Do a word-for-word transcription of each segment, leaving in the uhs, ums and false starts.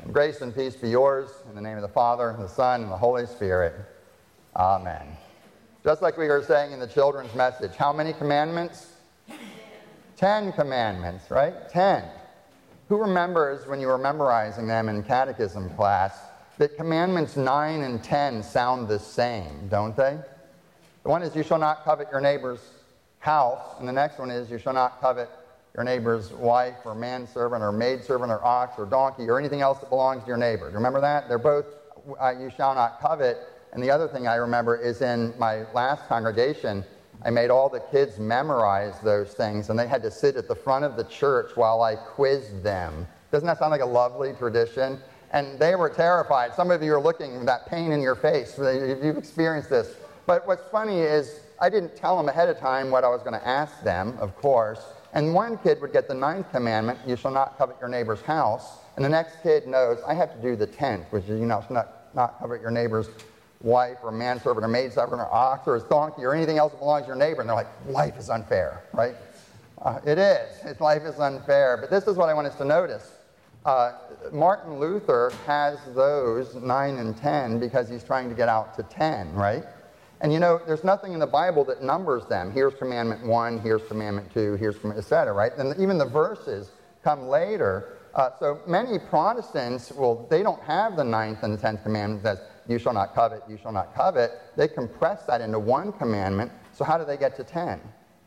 And grace and peace be yours in the name of the Father, and the Son, and the Holy Spirit. Amen. Just like we were saying in the children's message, how many commandments? Ten commandments, right? Ten. Who remembers when you were memorizing them in catechism class that commandments nine and ten sound the same, don't they? The one is you shall not covet your neighbor's house, and the next one is you shall not covet your neighbor's wife or manservant or maidservant or ox or donkey or anything else that belongs to your neighbor. Do you remember that? They're both uh, you shall not covet. And the other thing I remember is in my last congregation, I made all the kids memorize those things, and they had to sit at the front of the church while I quizzed them. Doesn't that sound like a lovely tradition? And they were terrified. Some of you are looking at that pain in your face. You've experienced this. But what's funny is I didn't tell them ahead of time what I was going to ask them, of course. And one kid would get the ninth commandment, you shall not covet your neighbor's house. And the next kid knows, I have to do the tenth, which is, you know, not, not covet your neighbor's wife or manservant or maidservant or ox or his donkey or anything else that belongs to your neighbor. And they're like, life is unfair, right? Uh, it is. It's, life is unfair. But this is what I want us to notice. Uh, Martin Luther has those nine and ten because he's trying to get out to ten, right? And you know, there's nothing in the Bible that numbers them. Here's commandment one, here's commandment two, here's et cetera, right? And even the verses come later. Uh, so many Protestants, well, they don't have the ninth and the tenth commandment that says, you shall not covet, you shall not covet. They compress that into one commandment. So how do they get to ten?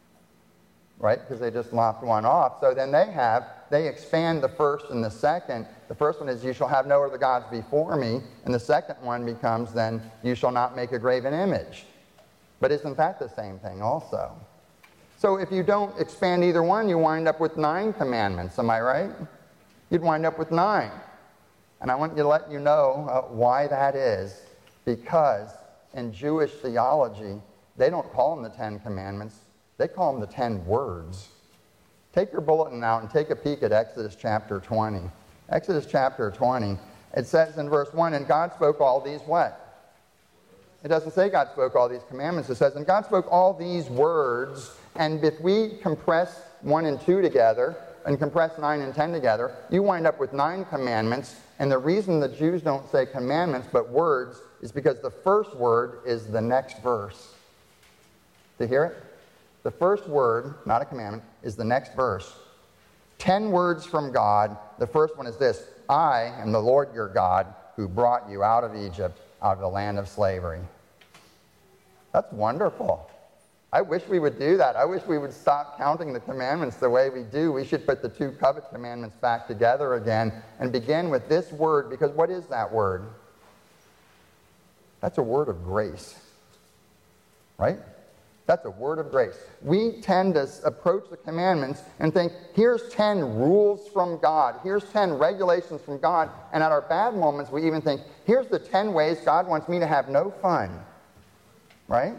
Right? Because they just lopped one off. So then they have, they expand the first and the second. The first one is, you shall have no other gods before me. And the second one becomes then, you shall not make a graven image. But isn't that the same thing also? So if you don't expand either one, you wind up with nine commandments. Am I right? You'd wind up with nine. And I want to let you know uh, why that is. Because in Jewish theology, they don't call them the Ten Commandments. They call them the ten words. Take your bulletin out and take a peek at Exodus chapter twenty. Exodus chapter twenty, it says in verse one, and God spoke all these what? It doesn't say God spoke all these commandments. It says, and God spoke all these words. And if we compress one and two together and compress nine and ten together, you wind up with nine commandments. And the reason the Jews don't say commandments but words is because the first word is the next verse. Do you hear it? The first word, not a commandment, is the next verse. Ten words from God. The first one is this: I am the Lord your God who brought you out of Egypt, out of the land of slavery. That's wonderful. I wish we would do that. I wish we would stop counting the commandments the way we do. We should put the two covet commandments back together again and begin with this word, because what is that word? That's a word of grace, right? That's a word of grace. We tend to approach the commandments and think, here's ten rules from God. Here's ten regulations from God. And at our bad moments, we even think, here's the ten ways God wants me to have no fun. Right?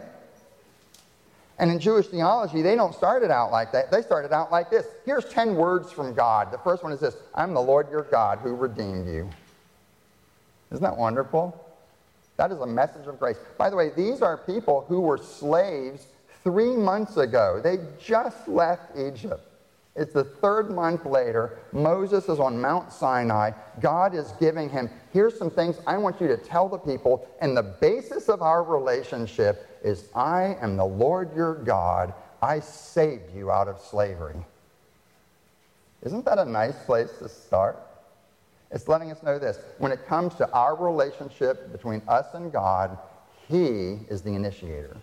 And in Jewish theology, they don't start it out like that. They started out like this. Here's ten words from God. The first one is this: I'm the Lord your God who redeemed you. Isn't that wonderful? That is a message of grace. By the way, these are people who were slaves three months ago. They just left Egypt. It's the third month later. Moses is on Mount Sinai. God is giving him, here's some things I want you to tell the people. And the basis of our relationship is, I am the Lord your God. I saved you out of slavery. Isn't that a nice place to start? It's letting us know this: when it comes to our relationship between us and God, He is the initiator.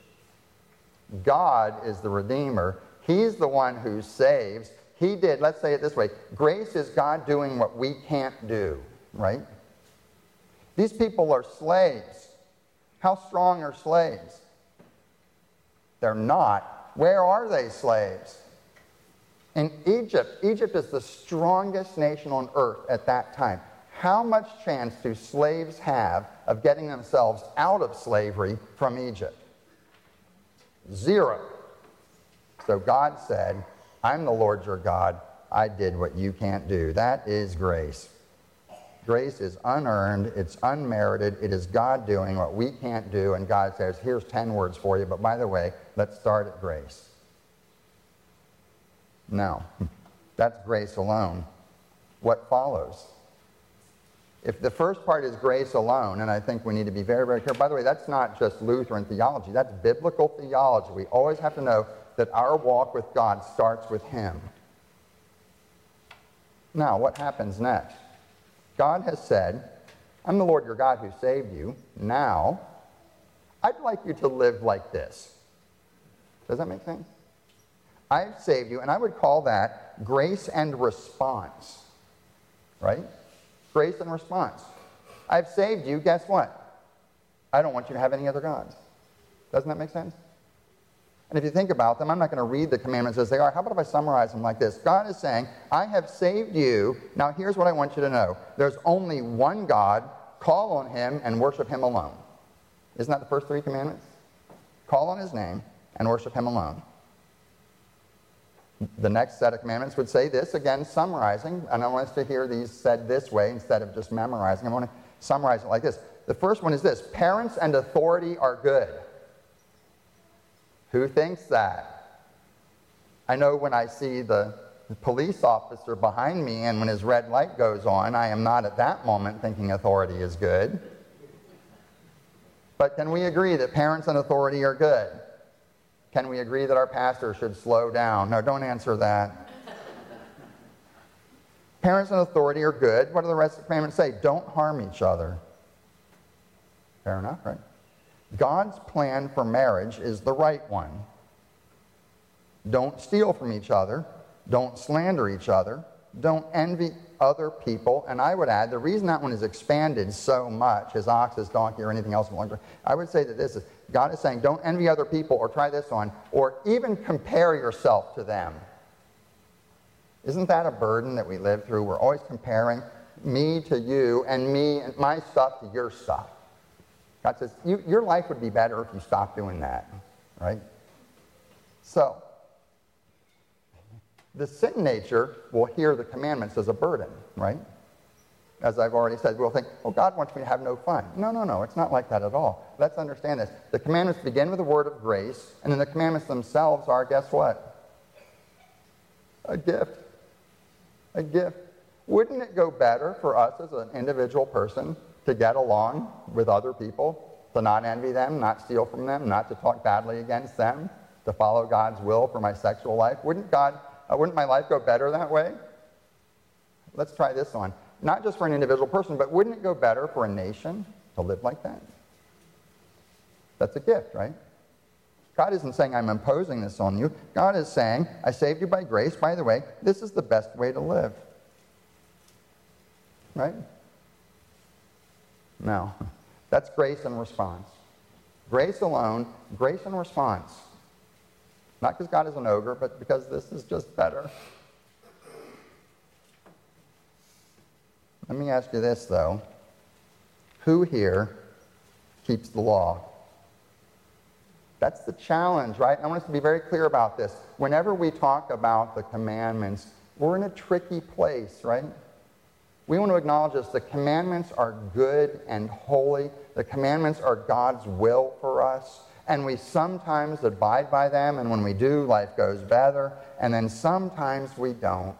God is the Redeemer. He's the one who saves. He did, let's say it this way, grace is God doing what we can't do, right? These people are slaves. How strong are slaves? They're not. Where are they slaves? In Egypt. Egypt is the strongest nation on earth at that time. How much chance do slaves have of getting themselves out of slavery from Egypt? Zero. So God said, I'm the Lord your God. I did what you can't do. That is grace. Grace is unearned. It's unmerited. It is God doing what we can't do. And God says, here's ten words for you. But by the way, let's start at grace. Now, that's grace alone. What follows? if the first part is grace alone, and I think we need to be very, very careful. By the way, that's not just Lutheran theology. That's biblical theology. We always have to know that our walk with God starts with Him. Now, what happens next? God has said, I'm the Lord your God who saved you. Now, I'd like you to live like this. Does that make sense? I've saved you, and I would call that grace and response. Right? Grace and response. I've saved you, guess what? I don't want you to have any other gods. Doesn't that make sense? And if you think about them, I'm not going to read the commandments as they are. How about if I summarize them like this? God is saying, I have saved you. Now here's what I want you to know. There's only one God. Call on Him and worship Him alone. Isn't that the first three commandments? Call on His name and worship Him alone. The next set of commandments would say this, again, summarizing, and I want us to hear these said this way instead of just memorizing. I want to summarize it like this. The first one is this: parents and authority are good. Who thinks that? I know when I see the police officer behind me and when his red light goes on, I am not at that moment thinking authority is good. But can we agree that parents and authority are good? Can we agree that our pastor should slow down? No, don't answer that. Parents and authority are good. What do the rest of the commandments say? Don't harm each other. Fair enough, right? God's plan for marriage is the right one. Don't steal from each other. Don't slander each other. Don't envy other people. And I would add, the reason that one is expanded so much, his ox, his donkey, or anything else, I would say that this is, God is saying, don't envy other people, or try this on, or even compare yourself to them. Isn't that a burden that we live through? We're always comparing me to you, and me and my stuff to your stuff. God says, you, your life would be better if you stopped doing that, right? So, the sin nature will hear the commandments as a burden, right? As I've already said, we'll think, oh, God wants me to have no fun. No, no, no, it's not like that at all. Let's understand this. The commandments begin with a word of grace, and then the commandments themselves are, guess what? A gift. A gift. Wouldn't it go better for us as an individual person to get along with other people, to not envy them, not steal from them, not to talk badly against them, to follow God's will for my sexual life? Wouldn't God, uh, wouldn't my life go better that way? Let's try this on. Not just for an individual person, but wouldn't it go better for a nation to live like that? That's a gift, right? God isn't saying I'm imposing this on you. God is saying, I saved you by grace. By the way, this is the best way to live. Right? Now, that's grace and response. Grace alone, grace and response. Not because God is an ogre, but because this is just better. Let me ask you this, though. Who here keeps the law? That's the challenge, right? I want us to be very clear about this. Whenever we talk about the commandments, we're in a tricky place, right? We want to acknowledge this. The commandments are good and holy. The commandments are God's will for us. And we sometimes abide by them, and when we do, life goes better. And then sometimes we don't.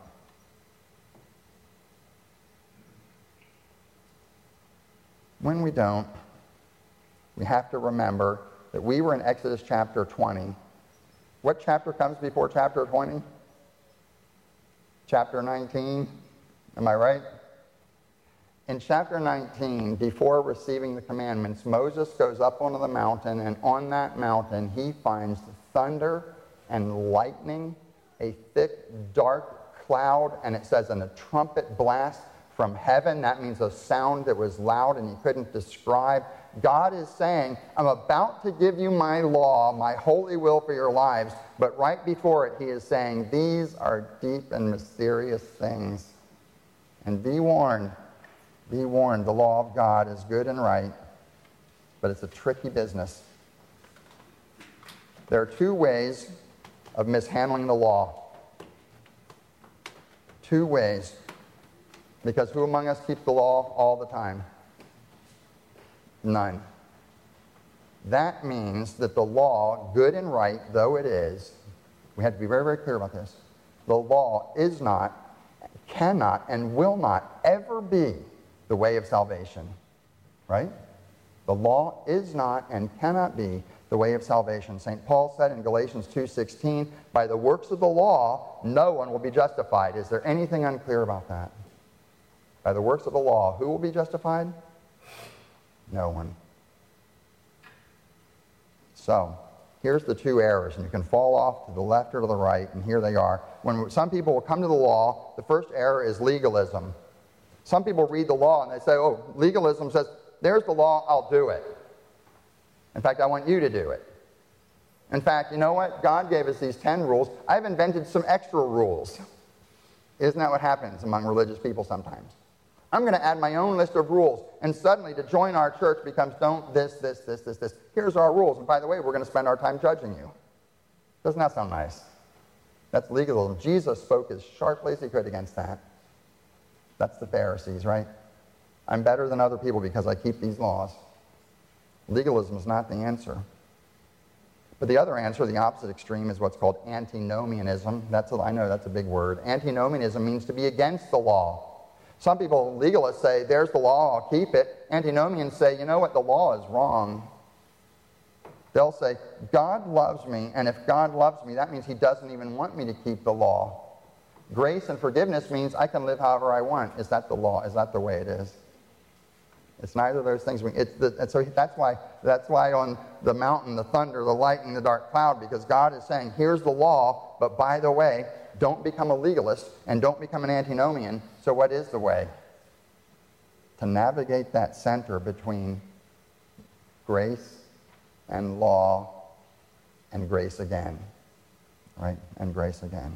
When we don't, we have to remember that we were in Exodus chapter twenty. What chapter comes before chapter twenty? Chapter nineteen. Am I right? In chapter nineteen, before receiving the commandments, Moses goes up onto the mountain, and on that mountain he finds thunder and lightning, a thick, dark cloud, and it says, and a trumpet blast from heaven. That means a sound that was loud and he couldn't describe. God is saying, I'm about to give you my law, my holy will for your lives, but right before it he is saying, these are deep and mysterious things. And be warned, be warned, the law of God is good and right, but it's a tricky business. There are two ways of mishandling the law. Two ways. Because who among us keeps the law all the time? None. That means that the law, good and right though it is, we have to be very, very clear about this. The law is not, cannot, and will not ever be the way of salvation, right? The law is not and cannot be the way of salvation. Saint Paul said in Galatians two sixteen, by the works of the law, no one will be justified. Is there anything unclear about that? By the works of the law, who will be justified? No one. So, here's the two errors, and you can fall off to the left or to the right, and here they are. When some people will come to the law, the first error is legalism. Some people read the law and they say, oh, legalism says, there's the law, I'll do it. In fact, I want you to do it. In fact, you know what? God gave us these ten rules. I've invented some extra rules. Isn't that what happens among religious people sometimes? I'm going to add my own list of rules, and suddenly to join our church becomes don't this, this, this, this, this. Here's our rules, and by the way, we're going to spend our time judging you. Doesn't that sound nice? That's legalism. Jesus spoke as sharply as he could against that. That's the Pharisees, right? I'm better than other people because I keep these laws. Legalism is not the answer. But the other answer, the opposite extreme, is what's called antinomianism. That's a, I know that's a big word. Antinomianism means to be against the law. Some people, legalists, say, there's the law, I'll keep it. Antinomians say, you know what, the law is wrong. They'll say, God loves me, and if God loves me, that means he doesn't even want me to keep the law. Grace and forgiveness means I can live however I want. Is that the law? Is that the way it is? It's neither of those things. It's the, and so that's why, that's why on the mountain, the thunder, the lightning, the dark cloud, because God is saying, here's the law, but by the way, don't become a legalist and don't become an antinomian. So what is the way? To navigate that center between grace and law and grace again, right? And grace again.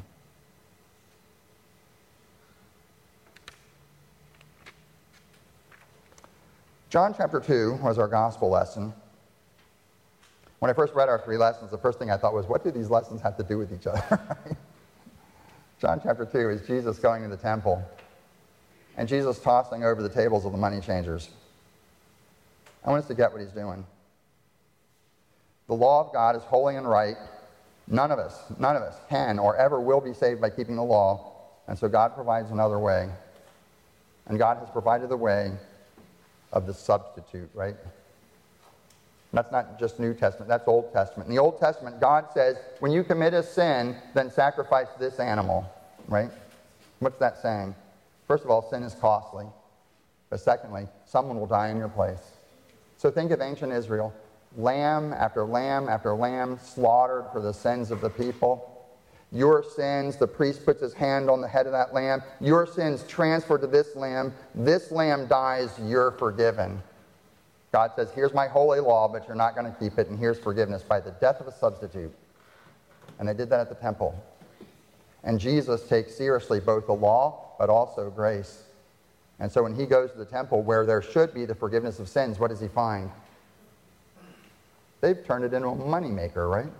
John chapter two was our gospel lesson. When I first read our three lessons, the first thing I thought was, what do these lessons have to do with each other? John chapter two is Jesus going to the temple and Jesus tossing over the tables of the money changers. I want us to get what he's doing. The law of God is holy and right. None of us, none of us can or ever will be saved by keeping the law. And so God provides another way. And God has provided the way of the substitute, right? That's not just New Testament, that's Old Testament. In the Old Testament, God says, when you commit a sin, then sacrifice this animal, right? What's that saying? First of all, sin is costly. But secondly, someone will die in your place. So think of ancient Israel. Lamb after lamb after lamb slaughtered for the sins of the people. Your sins, the priest puts his hand on the head of that lamb. Your sins transferred to this lamb. This lamb dies, you're forgiven. God says, here's my holy law, but you're not going to keep it, and here's forgiveness by the death of a substitute. And they did that at the temple. And Jesus takes seriously both the law, but also grace. And so when he goes to the temple where there should be the forgiveness of sins, what does he find? They've turned it into a moneymaker, right?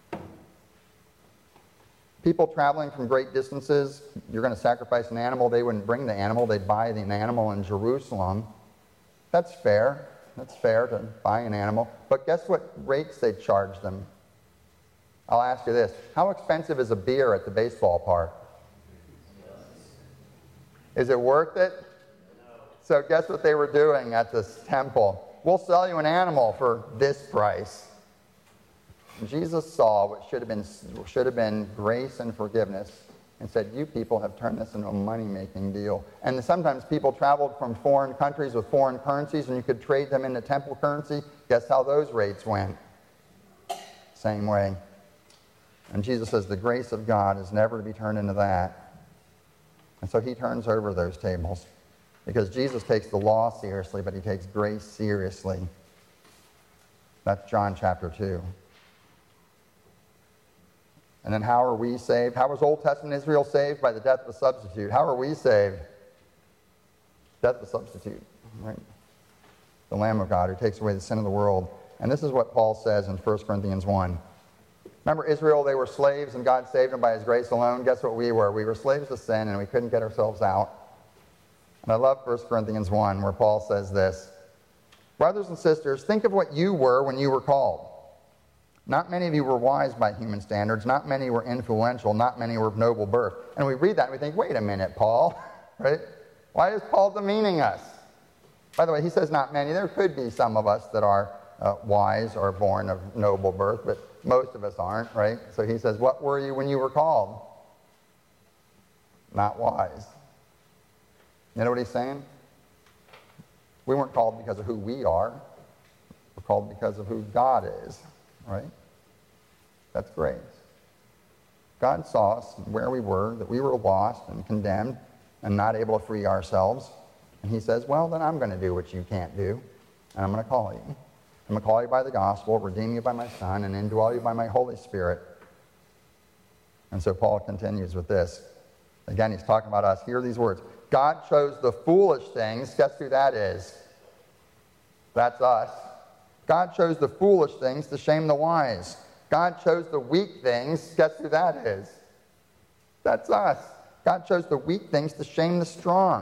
People traveling from great distances, you're going to sacrifice an animal. They wouldn't bring the animal. They'd buy the animal in Jerusalem. That's fair. That's fair to buy an animal. But guess what rates they charge them? I'll ask you this. How expensive is a beer at the baseball park? Is it worth it? So guess what they were doing at this temple? We'll sell you an animal for this price. Jesus saw what should have been, should have been grace and forgiveness and said, you people have turned this into a money-making deal. And sometimes people traveled from foreign countries with foreign currencies and you could trade them into temple currency. Guess how those rates went? Same way. And Jesus says the grace of God is never to be turned into that. And so he turns over those tables because Jesus takes the law seriously, but he takes grace seriously. That's John chapter two. And then how are we saved? How was Old Testament Israel saved? By the death of a substitute. How are we saved? Death of a substitute, right? The Lamb of God who takes away the sin of the world. And this is what Paul says in First Corinthians one. Remember Israel, they were slaves and God saved them by his grace alone. Guess what we were? We were slaves to sin and we couldn't get ourselves out. And I love First Corinthians one where Paul says this. Brothers and sisters, think of what you were when you were called. Not many of you were wise by human standards. Not many were influential. Not many were of noble birth. And we read that and we think, wait a minute, Paul, right? Why is Paul demeaning us? By the way, he says not many. There could be some of us that are uh, wise or born of noble birth, but most of us aren't, right? So he says, what were you when you were called? Not wise. You know what he's saying? We weren't called because of who we are. We're called because of who God is, right? That's grace. God saw us where we were, that we were lost and condemned and not able to free ourselves. And he says, well, then I'm going to do what you can't do, and I'm going to call you. I'm going to call you by the gospel, redeem you by my Son, and indwell you by my Holy Spirit. And so Paul continues with this. Again, he's talking about us. Hear these words. God chose the foolish things. Guess who that is? That's us. God chose the foolish things to shame the wise. God chose the weak things. Guess who that is? That's us. God chose the weak things to shame the strong.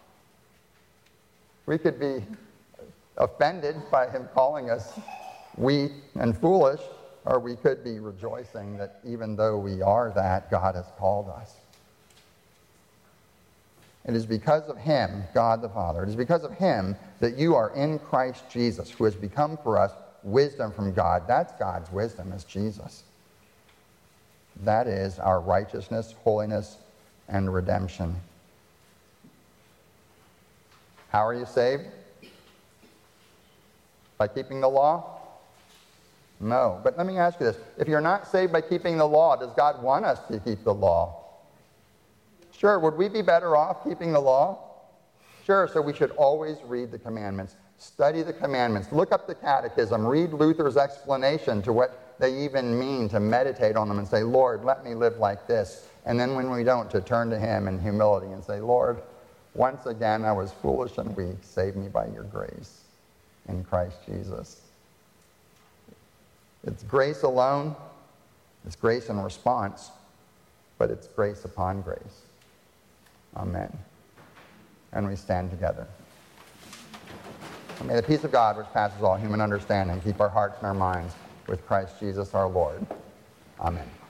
We could be offended by him calling us weak and foolish, or we could be rejoicing that even though we are that, God has called us. It is because of him, God the Father, it is because of him that you are in Christ Jesus, who has become for us wisdom from God. That's God's wisdom, is Jesus. That is our righteousness, holiness, and redemption. How are you saved? By keeping the law? No. But let me ask you this. If you're not saved by keeping the law, does God want us to keep the law? Sure. Would we be better off keeping the law? Sure. So we should always read the commandments. Study the commandments. Look up the catechism. Read Luther's explanation to what they even mean, to meditate on them and say, Lord, let me live like this. And then when we don't, to turn to him in humility and say, Lord, once again I was foolish and weak. Save me by your grace in Christ Jesus. It's grace alone. It's grace in response. But it's grace upon grace. Amen. And we stand together. And may the peace of God, which passes all human understanding, keep our hearts and our minds with Christ Jesus our Lord. Amen.